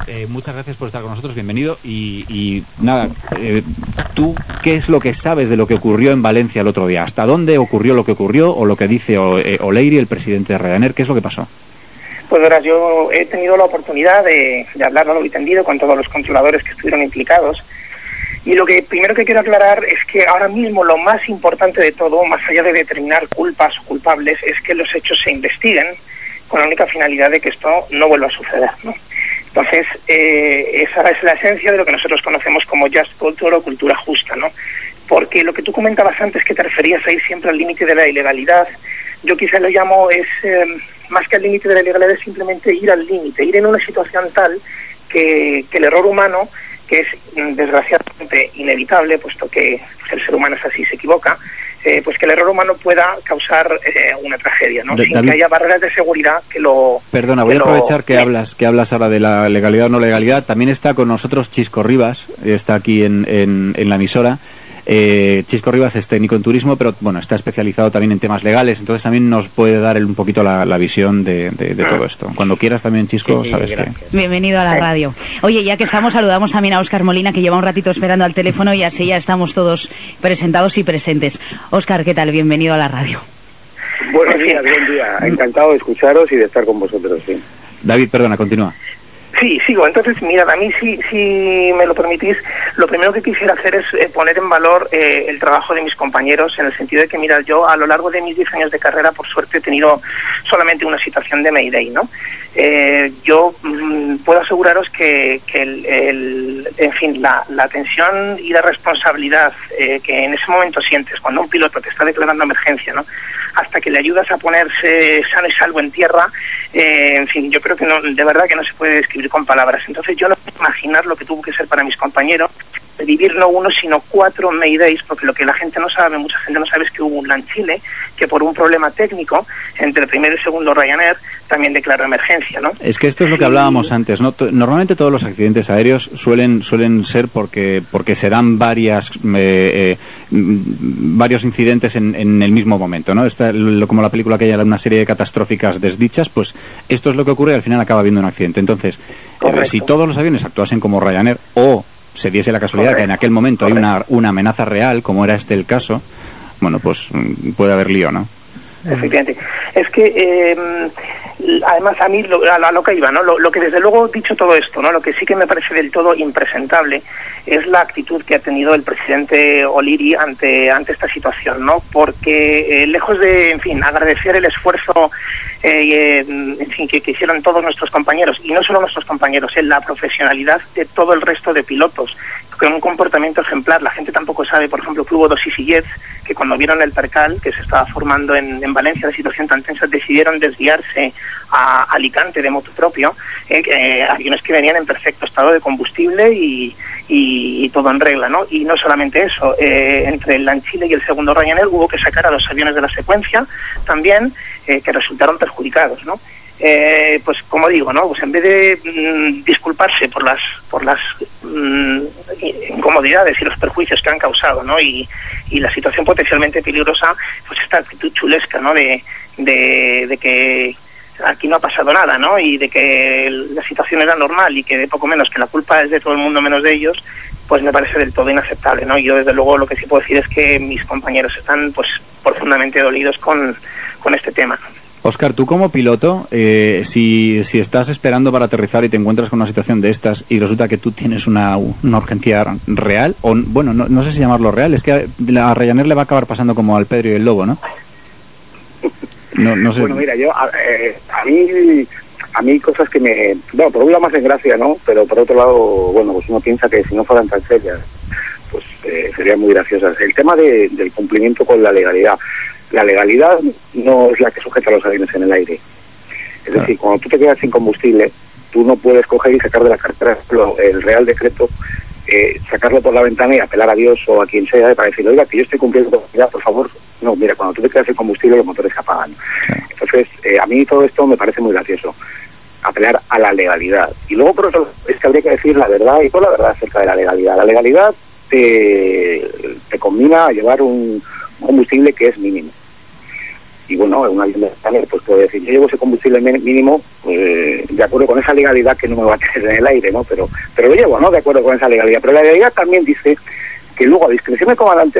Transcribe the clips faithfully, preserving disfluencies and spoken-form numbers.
Eh, muchas gracias por estar con nosotros, bienvenido. Y, y nada, eh, ¿tú qué es lo que sabes de lo que ocurrió en Valencia el otro día? ¿Hasta dónde ocurrió lo que ocurrió o lo que dice o, eh, O'Leary, el presidente de Ryanair? ¿Qué es lo que pasó? Pues verás, yo he tenido la oportunidad de, de hablar largo y tendido con todos los controladores que estuvieron implicados. Y lo que primero que quiero aclarar es que ahora mismo lo más importante de todo, más allá de determinar culpas o culpables, es que los hechos se investiguen con la única finalidad de que esto no vuelva a suceder, ¿no? Entonces, eh, esa es la esencia de lo que nosotros conocemos como just culture o cultura justa, ¿no? Porque lo que tú comentabas antes, que te referías ahí siempre al límite de la ilegalidad, yo quizá lo llamo, es eh, más que al límite de la ilegalidad, es simplemente ir al límite, ir en una situación tal que, que el error humano, que es desgraciadamente inevitable, puesto que pues, el ser humano es así, se equivoca, eh, pues que el error humano pueda causar eh, una tragedia, ¿no? De, Sin David, que haya barreras de seguridad que lo... Perdona, que voy a lo, aprovechar que sí. hablas que hablas ahora de la legalidad o no legalidad. También está con nosotros Chisco Rivas, está aquí en, en, en la emisora. Eh, Chisco Rivas es técnico en turismo, pero bueno, está especializado también en temas legales, entonces también nos puede dar un poquito la, la visión de, de, de todo esto. Cuando quieras también, Chisco, Sí, sabes gracias. que... Bienvenido a la radio. Oye, ya que estamos, saludamos también a Óscar Molina, que lleva un ratito esperando al teléfono, y así ya estamos todos presentados y presentes. Óscar, ¿qué tal? Bienvenido a la radio. Buenos días, buen día. Encantado de escucharos y de estar con vosotros, sí. David, perdona, continúa. Sí, sigo. Entonces, mirad, a mí, si, si me lo permitís, lo primero que quisiera hacer es eh, poner en valor eh, el trabajo de mis compañeros, en el sentido de que, mirad, yo a lo largo de mis diez años de carrera, por suerte, he tenido solamente una situación de Mayday, ¿no? Eh, yo mmm, puedo aseguraros que, que el, el, en fin, la, la tensión y la responsabilidad eh, que en ese momento sientes cuando un piloto te está declarando emergencia, ¿no?, hasta que le ayudas a ponerse sano y salvo en tierra, eh, en fin, yo creo que no, de verdad que no se puede describir con palabras. Entonces yo no puedo imaginar lo que tuvo que ser para mis compañeros vivir no uno sino cuatro Maydays, porque lo que la gente no sabe, mucha gente no sabe, es que hubo un LAN Chile que por un problema técnico entre el primer y el segundo Ryanair también declaró emergencia, ¿no? Es que esto es lo que hablábamos antes, ¿no? Normalmente todos los accidentes aéreos suelen suelen ser porque porque se dan varias eh, eh, varios incidentes en, en el mismo momento, ¿no? Esta, lo, como la película que hay una serie de catastróficas desdichas, pues esto es lo que ocurre y al final acaba habiendo un accidente. Entonces, eh, si todos los aviones actuasen como Ryanair o se diese la casualidad correcto, que en aquel momento correcto, hay una, una amenaza real, como era este el caso, bueno, pues puede haber lío, ¿no? Efectivamente. Es que, eh, además, a mí, lo, a, a lo que iba, ¿no? Lo, lo que desde luego, dicho todo esto, ¿no?, lo que sí que me parece del todo impresentable es la actitud que ha tenido el presidente O'Leary ante, ante esta situación, ¿no? Porque, eh, lejos de, en fin, agradecer el esfuerzo eh, en fin, que, que hicieron todos nuestros compañeros, y no solo nuestros compañeros, en la profesionalidad de todo el resto de pilotos, con un comportamiento ejemplar. La gente tampoco sabe, por ejemplo, que hubo dos EasyJets que cuando vieron el percal que se estaba formando en, en Valencia, la situación tan tensa, decidieron desviarse a Alicante de motu propio, eh, eh, aviones que venían en perfecto estado de combustible y, y, y todo en regla, ¿no? Y no solamente eso, eh, entre el LAN Chile y el segundo Ryanair hubo que sacar a los aviones de la secuencia también, eh, que resultaron perjudicados, ¿no? Eh, pues como digo, ¿no?, pues en vez de mmm, disculparse por las por las mmm, incomodidades y los perjuicios que han causado, ¿no?, y, y la situación potencialmente peligrosa, pues esta actitud chulesca, ¿no?, de, de, de que aquí no ha pasado nada, ¿no?, y de que la situación era normal y que de poco menos que la culpa es de todo el mundo menos de ellos, pues me parece del todo inaceptable, ¿no? Yo desde luego lo que sí puedo decir es que mis compañeros están pues profundamente dolidos con, con este tema. Óscar, tú como piloto, eh, si, si estás esperando para aterrizar y te encuentras con una situación de estas y resulta que tú tienes una, una urgencia real, o bueno, no, no sé si llamarlo real, es que a, a Ryanair le va a acabar pasando como al Pedro y el Lobo, ¿no? No, no sé. Bueno, mira, yo, a, eh, a mí, a mí cosas que me, bueno, por un lado más en gracia, ¿no? Pero por otro lado, bueno, pues uno piensa que si no fueran tan serias, pues eh, serían muy graciosas. El tema de, del cumplimiento con la legalidad. La legalidad no es la que sujeta a los aviones en el aire. Es decir, claro, cuando tú te quedas sin combustible, tú no puedes coger y sacar de la cartera el Real Decreto, eh, sacarlo por la ventana y apelar a Dios o a quien sea para decirle, oiga, que yo estoy cumpliendo con la legalidad, por favor. No, mira, cuando tú te quedas sin combustible, los motores se apagan. Claro. Entonces, eh, a mí todo esto me parece muy gracioso, apelar a la legalidad. Y luego, por otro lado, es que habría que decir la verdad y toda la verdad acerca de la legalidad. La legalidad te, te combina a llevar un combustible que es mínimo. y bueno, un avión de Ryanair pues puede decir, yo llevo ese combustible mínimo eh, de acuerdo con esa legalidad que no me va a tener en el aire, ¿no? Pero pero lo llevo, ¿no? De acuerdo con esa legalidad. Pero la legalidad también dice que luego, a discreción del comandante,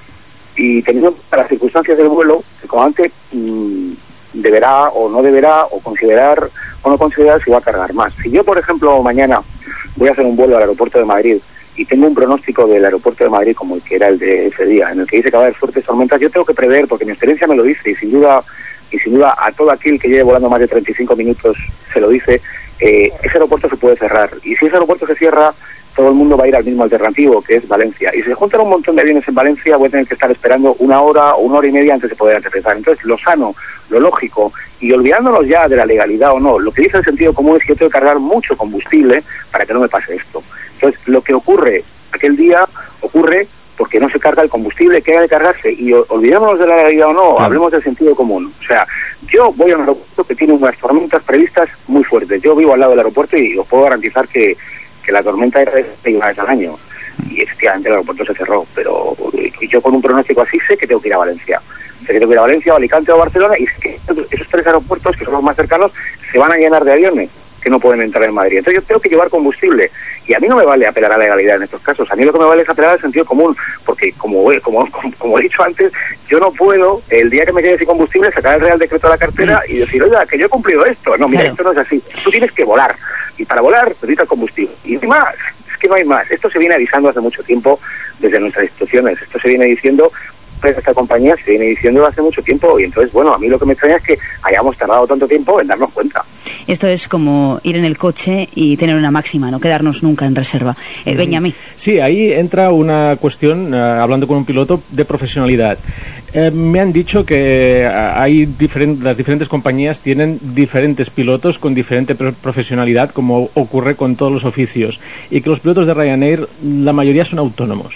y teniendo en cuenta las circunstancias del vuelo, el comandante mmm, deberá o no deberá, o considerar o no considerar si va a cargar más. Si yo, por ejemplo, mañana voy a hacer un vuelo al aeropuerto de Madrid y tengo un pronóstico del aeropuerto de Madrid como el que era el de ese día, en el que dice que va a haber fuertes tormentas, yo tengo que prever, porque mi experiencia me lo dice, y sin duda y sin duda a todo aquel que lleve volando más de treinta y cinco minutos se lo dice, eh, ese aeropuerto se puede cerrar, y si ese aeropuerto se cierra, todo el mundo va a ir al mismo alternativo, que es Valencia, y si se juntan un montón de aviones en Valencia, voy a tener que estar esperando una hora o una hora y media antes de poder aterrizar. Entonces, lo sano, lo lógico, y olvidándonos ya de la legalidad o no, lo que dice el sentido común es que yo tengo que cargar mucho combustible para que no me pase esto. Entonces, lo que ocurre aquel día, ocurre porque no se carga el combustible que haya de cargarse, y olvidémonos de la legalidad o no, hablemos del sentido común. O sea, yo voy a un aeropuerto que tiene unas tormentas previstas muy fuertes, yo vivo al lado del aeropuerto y os puedo garantizar que que la tormenta era de una vez al año, y efectivamente el aeropuerto se cerró, pero yo con un pronóstico así sé que tengo que ir a Valencia, sé que tengo que ir a Valencia, o Alicante o Barcelona, y sé que esos tres aeropuertos, que son los más cercanos, se van a llenar de aviones que no pueden entrar en Madrid. Entonces yo tengo que llevar combustible, y a mí no me vale apelar a la legalidad en estos casos, a mí lo que me vale es apelar al sentido común, porque como, como, como, como he dicho antes, yo no puedo, el día que me quede sin combustible, sacar el Real Decreto de la cartera y decir, oiga, que yo he cumplido esto. No, mira, claro, esto no es así, tú tienes que volar, y para volar necesitas combustible, y más, es que no hay más. Esto se viene avisando hace mucho tiempo desde nuestras instituciones, esto se viene diciendo, pues esta compañía se viene diciendo hace mucho tiempo, y entonces, bueno, a mí lo que me extraña es que hayamos tardado tanto tiempo en darnos cuenta. Esto es como ir en el coche y tener una máxima, no quedarnos nunca en reserva. Eh, Benjamín. Sí, ahí entra una cuestión, uh, hablando con un piloto, de profesionalidad. Eh, me han dicho que hay diferent, las diferentes compañías tienen diferentes pilotos con diferente profesionalidad, como ocurre con todos los oficios, y que los pilotos de Ryanair, la mayoría son autónomos,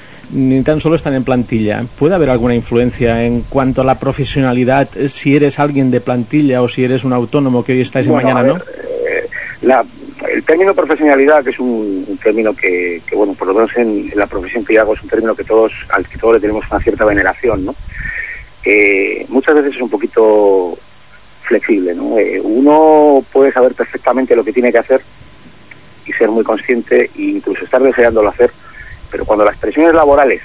ni tan solo están en plantilla. ¿Puede haber alguna influencia en cuanto a la profesionalidad, si eres alguien de plantilla o si eres un autónomo que hoy estáis y bueno, mañana ver, no? Eh, la, el término profesionalidad, que es un, un término que, que, bueno, por lo menos en, en la profesión que yo hago, es un término que todos, al que todos le tenemos una cierta veneración, ¿no? Eh, muchas veces es un poquito flexible, ¿no? Eh, uno puede saber perfectamente lo que tiene que hacer y ser muy consciente e incluso estar deseándolo hacer, pero cuando las presiones laborales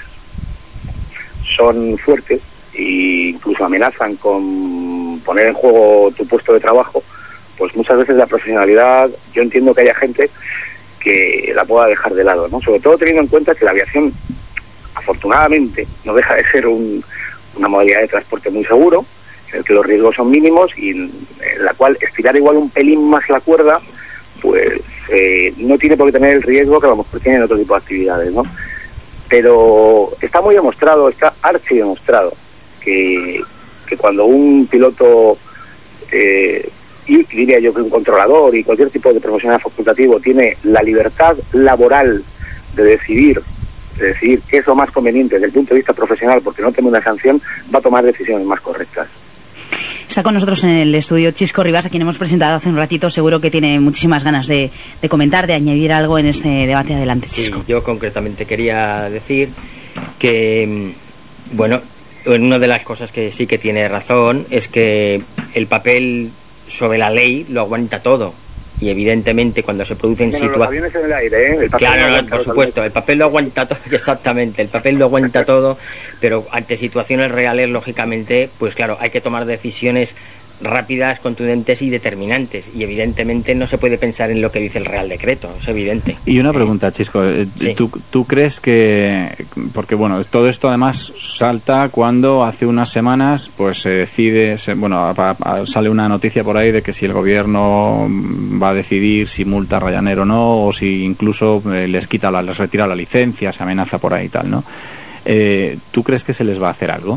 son fuertes e incluso amenazan con poner en juego tu puesto de trabajo, pues muchas veces la profesionalidad, yo entiendo que haya gente que la pueda dejar de lado, ¿no? Sobre todo teniendo en cuenta que la aviación, afortunadamente, no deja de ser un, una modalidad de transporte muy seguro, en el que los riesgos son mínimos y en, en la cual estirar igual un pelín más la cuerda, pues eh, no tiene por qué tener el riesgo que a lo mejor tienen otro tipo de actividades, ¿no? Pero está muy demostrado, está archi demostrado que, que cuando un piloto, eh, y diría yo que un controlador y cualquier tipo de profesional facultativo tiene la libertad laboral de decidir, de decidir qué es lo más conveniente desde el punto de vista profesional, porque no teme una sanción, va a tomar decisiones más correctas. Está con nosotros en el estudio Chisco Rivas, a quien hemos presentado hace un ratito. Seguro que tiene muchísimas ganas de, de comentar, de añadir algo en este debate. Adelante, Chisco. Sí, yo concretamente quería decir que, bueno, una de las cosas que sí que tiene razón es que el papel sobre la ley lo aguanta todo. Y evidentemente cuando se producen situaciones... Los aviones en el aire, ¿eh? El papel claro, no, por supuesto, el papel lo aguanta todo, exactamente, el papel lo aguanta todo, pero ante situaciones reales, lógicamente, pues claro, hay que tomar decisiones rápidas, contundentes y determinantes, y evidentemente no se puede pensar en lo que dice el Real Decreto, es evidente. Y una pregunta, Chisco, sí. ¿tú, ¿tú crees que, porque bueno, todo esto además salta cuando hace unas semanas pues se decide, se, bueno, a, a, sale una noticia por ahí de que si el gobierno va a decidir si multa a Ryanair o no, o si incluso eh, les quita la, les retira la licencia, se amenaza por ahí y tal, ¿no? Eh, ¿Tú crees que se les va a hacer algo?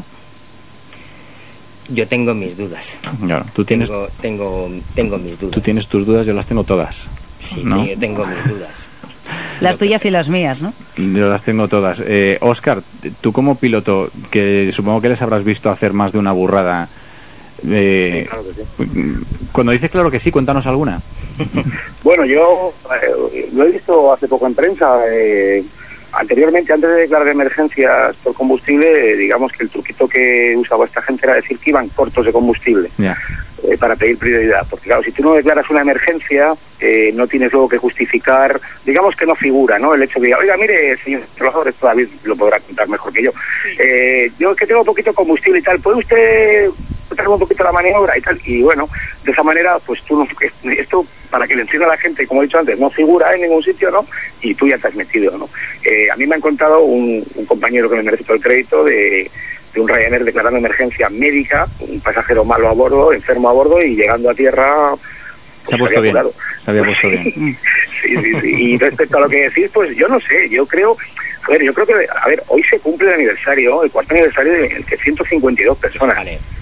Yo tengo mis dudas. Claro, tú tienes, tengo, tengo, tengo mis dudas. Tú tienes tus dudas, yo las tengo todas. Sí, ¿no? sí, yo tengo mis dudas. Las tuyas y las mías, ¿no? Yo las tengo todas. Eh, Óscar, tú como piloto, que supongo que les habrás visto hacer más de una burrada, eh, sí, claro que sí. Cuando dices claro que sí, cuéntanos alguna. Bueno, yo eh, lo he visto hace poco en prensa. Eh, anteriormente, antes de declarar emergencias por combustible, eh, digamos que el truquito que usaba esta gente era decir que iban cortos de combustible. Yeah. Eh, para pedir prioridad, porque claro, si tú no declaras una emergencia, eh, no tienes luego que justificar, digamos que no figura, ¿no? El hecho de, oiga, mire, señor trabajador, esto David lo podrá contar mejor que yo, eh, yo que tengo poquito combustible y tal, ¿puede usted traer un poquito la maniobra y tal? Y bueno, de esa manera, pues tú no, esto, para que le entienda a la gente, como he dicho antes, no figura en ningún sitio, ¿no? Y tú ya te has metido, ¿no? Eh, a mí me han contado un, un compañero que me merece todo el crédito de de un Ryanair declarando emergencia médica, un pasajero malo a bordo, enfermo a bordo y llegando a tierra. Pues, se ha puesto bien. Curado. Se había puesto bien. sí, sí, sí. Y respecto a lo que decís, pues yo no sé, yo creo, a ver, yo creo que, a ver, hoy se cumple el aniversario, el cuarto aniversario en el que ciento cincuenta y dos personas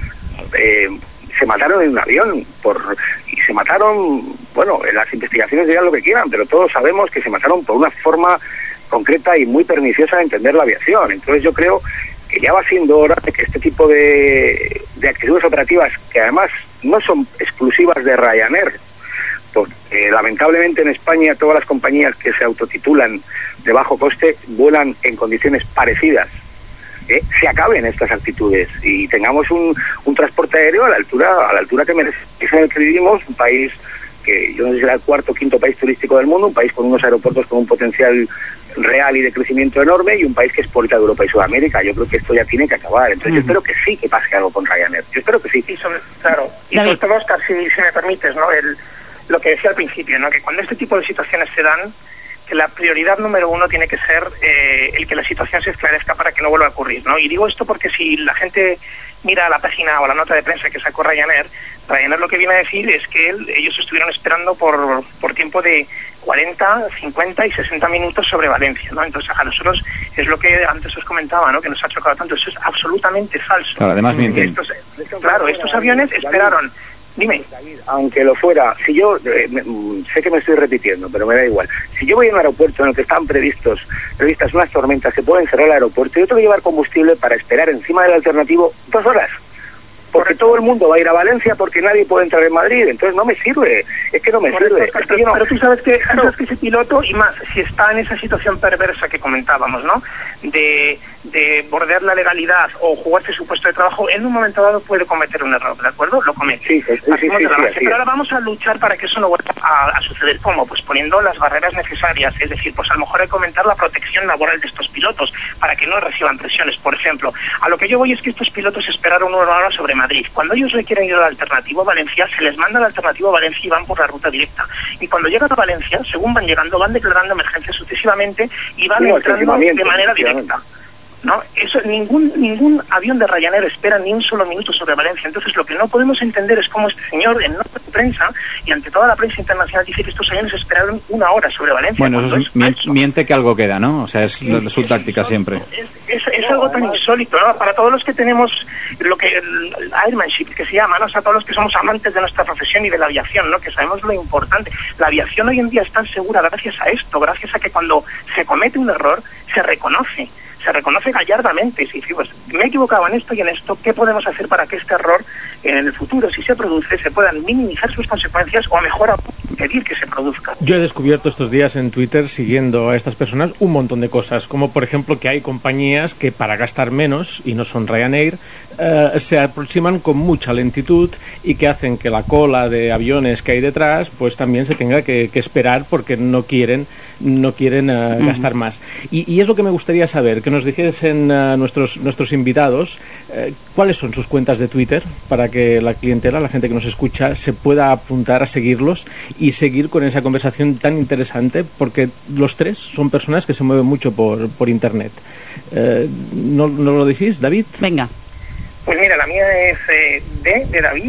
eh, se mataron en un avión por y se mataron, bueno, en las investigaciones dirán lo que quieran, pero todos sabemos que se mataron por una forma concreta y muy perniciosa de entender la aviación. Entonces yo creo que ya va siendo hora de que este tipo de, de actitudes operativas, que además no son exclusivas de Ryanair, porque eh, lamentablemente en España todas las compañías que se autotitulan de bajo coste vuelan en condiciones parecidas, ¿eh? se acaben estas actitudes y tengamos un, un transporte aéreo a la altura a la altura que merece, que es en el que vivimos, un país que yo no sé si será el cuarto o quinto país turístico del mundo, un país con unos aeropuertos con un potencial real y de crecimiento enorme y un país que exporta de Europa y Sudamérica. Yo creo que esto ya tiene que acabar. Entonces mm. yo espero que sí que pase algo con Ryanair. Yo espero que sí. Y sobre, claro, y sobre todo, Oscar, si, si me permites, ¿no? El, lo que decía al principio, ¿no? Que cuando este tipo de situaciones se dan, que la prioridad número uno tiene que ser eh, el que la situación se esclarezca para que no vuelva a ocurrir, ¿no? Y digo esto porque si la gente mira la página o la nota de prensa que sacó Ryanair, Ryanair lo que viene a decir es que él, ellos estuvieron esperando por, por tiempo de cuarenta, cincuenta y sesenta minutos sobre Valencia, ¿no? Entonces a nosotros es lo que antes os comentaba, ¿no? Que nos ha chocado tanto. Eso es absolutamente falso. Claro, además mienten. Estos, claro, estos aviones esperaron. Dime. Aunque lo fuera, si yo, eh, me, sé que me estoy repitiendo, pero me da igual. Si yo voy a un aeropuerto en el que están previstos previstas unas tormentas que pueden cerrar el aeropuerto, yo tengo que llevar combustible para esperar encima del alternativo dos horas. Porque todo el mundo va a ir a Valencia porque nadie puede entrar en Madrid, entonces no me sirve, es que no me Correcto, sirve. Pero, es que yo no... pero tú sabes que, claro. sabes que ese piloto, y más, si está en esa situación perversa que comentábamos, ¿no? De, de bordear la legalidad o jugarse su puesto de trabajo, en un momento dado puede cometer un error, ¿de acuerdo? Lo comete. Sí, sí, sí, sí, sí, sí, pero ahora vamos a luchar para que eso no vuelva a, a suceder. ¿Cómo? Pues poniendo las barreras necesarias, es decir, pues a lo mejor hay que aumentar la protección laboral de estos pilotos para que no reciban presiones, por ejemplo. A lo que yo voy es que estos pilotos esperaron una hora sobre Madrid. Cuando ellos quieren ir al alternativo a Valencia, se les manda al alternativo a Valencia y van por la ruta directa. Y cuando llegan a Valencia, según van llegando, van declarando emergencia sucesivamente y van no, entrando de manera directa. ¿No? Eso, ningún ningún avión de Ryanair espera ni un solo minuto sobre Valencia. Entonces lo que no podemos entender es cómo este señor en nota de prensa y ante toda la prensa internacional dice que estos aviones esperaron una hora sobre Valencia. Bueno, eso es, miente, miente que algo queda, ¿no? O sea, es, sí, es su es táctica insólito, siempre. Es, es, es algo tan insólito, ¿no? Para todos los que tenemos lo que el, el airmanship, que se llama, ¿no? O sea, todos los que somos amantes de nuestra profesión y de la aviación, ¿no? Que sabemos lo importante. La aviación hoy en día es tan segura gracias a esto, gracias a que cuando se comete un error se reconoce. Se reconoce gallardamente, si pues, me he equivocado en esto y en esto, ¿qué podemos hacer para que este error en el futuro, si se produce, se puedan minimizar sus consecuencias o a mejor impedir que se produzca? Yo he descubierto estos días en Twitter, siguiendo a estas personas, un montón de cosas, como por ejemplo que hay compañías que para gastar menos, y no son Ryanair, eh, se aproximan con mucha lentitud y que hacen que la cola de aviones que hay detrás pues también se tenga que, que esperar porque no quieren no quieren uh, uh-huh. gastar más. Y, y es lo que me gustaría saber, que nos dijesen uh, nuestros nuestros invitados eh, cuáles son sus cuentas de Twitter para que la clientela, la gente que nos escucha, se pueda apuntar a seguirlos y seguir con esa conversación tan interesante, porque los tres son personas que se mueven mucho por, por internet. Eh, ¿no, ¿No lo decís, David? Venga. Pues mira, la mía es eh, D de David,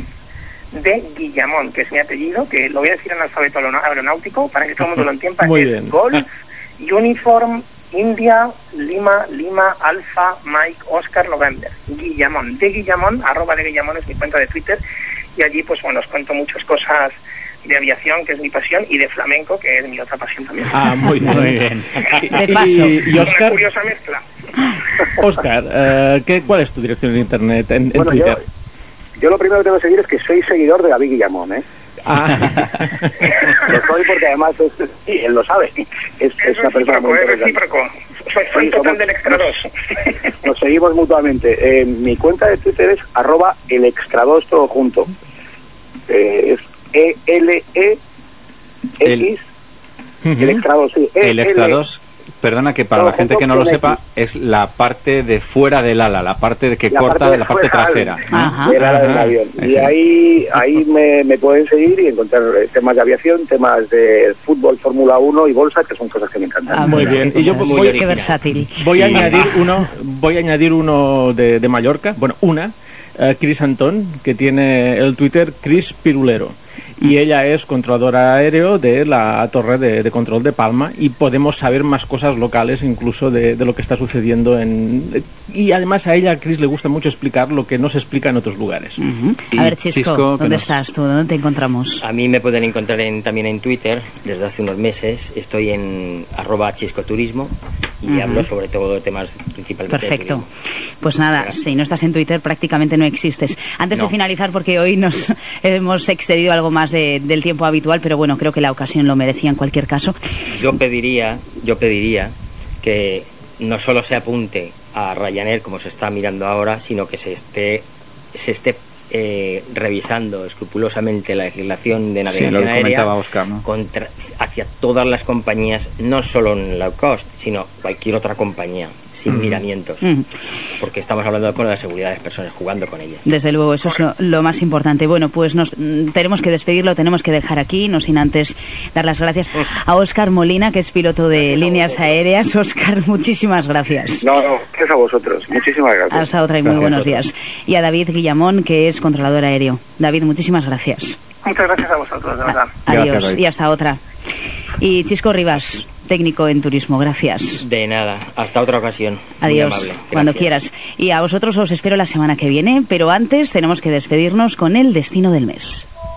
de Guillamón, que es mi apellido, que lo voy a decir en alfabeto aeronáutico para que todo el mundo lo entienda. Muy es bien. Golf, Uniform, India, Lima, Lima, Alfa, Mike, Oscar, November. Guillamón, de Guillamón, arroba de Guillamón es mi cuenta de Twitter, y allí pues bueno, os cuento muchas cosas de aviación, que es mi pasión, y de flamenco, que es mi otra pasión también. Ah, muy bien. Muy bien. De paso. Y, y Oscar, una curiosa mezcla. Oscar, uh, ¿qué, ¿cuál es tu dirección en internet, en, en bueno, Twitter? Yo, yo lo primero que tengo que seguir es que soy seguidor de David Guillamón, ¿eh? Ah. Lo soy porque además es, sí, él lo sabe. Es, es una persona muy es recíproco. Soy fan sí, total somos, del Extra dos. Nos, nos seguimos mutuamente. Eh, mi cuenta de Twitter es arroba el Extra dos todo junto. Eh, es E L E X el, el Extra dos, sí. El Extra dos. Perdona, que para la gente que no lo sepa, es la parte de fuera del ala, la parte que la corta parte de la parte trasera. Ajá. Del ala del avión. Y ahí ahí me, me pueden seguir y encontrar temas de aviación, temas de fútbol, Fórmula uno y bolsa, que son cosas que me encantan. Ah, muy bien. Y yo muy voy, qué versátil. Voy a añadir uno, voy a añadir uno de, de Mallorca, bueno, una, uh, Cris Antón, que tiene el Twitter Cris Pirulero. Y ella es controladora aéreo de la torre de, de control de Palma y podemos saber más cosas locales incluso de, de lo que está sucediendo en... Y además a ella, a Cris, le gusta mucho explicar lo que no se explica en otros lugares. Uh-huh. A ver, Chisco, Chisco ¿dónde nos... estás tú? ¿Dónde te encontramos? A mí me pueden encontrar en, también en Twitter desde hace unos meses. Estoy en arroba chiscoturismo y uh-huh. hablo sobre todo de temas principalmente. Perfecto. Pues nada, Gracias. Si no estás en Twitter prácticamente no existes. Antes no. de finalizar, porque hoy nos hemos excedido algo más de, del tiempo habitual, pero bueno, creo que la ocasión lo merecía en cualquier caso. Yo pediría, yo pediría que no solo se apunte a Ryanair como se está mirando ahora, sino que se esté se esté eh, revisando escrupulosamente la legislación de navegación sí, aérea Oscar, ¿no? contra, hacia todas las compañías, no solo en low cost, sino cualquier otra compañía, sin mm. miramientos, mm. porque estamos hablando con la seguridad de las personas, jugando con ellas. Desde luego, eso es lo, lo más importante. Bueno, pues nos mm, tenemos que despedirlo, tenemos que dejar aquí, no sin antes dar las gracias a Óscar Molina, que es piloto de gracias líneas aéreas. Óscar, muchísimas gracias. No, no, gracias a vosotros, muchísimas gracias. Hasta otra y muy gracias buenos días. Y a David Guillamón, que es controlador aéreo. David, muchísimas gracias. Muchas gracias a vosotros, de verdad. Adiós, gracias, y hasta otra. Y Chisco Rivas, técnico en turismo, gracias. De nada, hasta otra ocasión. Adiós, cuando quieras. Y a vosotros os espero la semana que viene, pero antes tenemos que despedirnos con el destino del mes.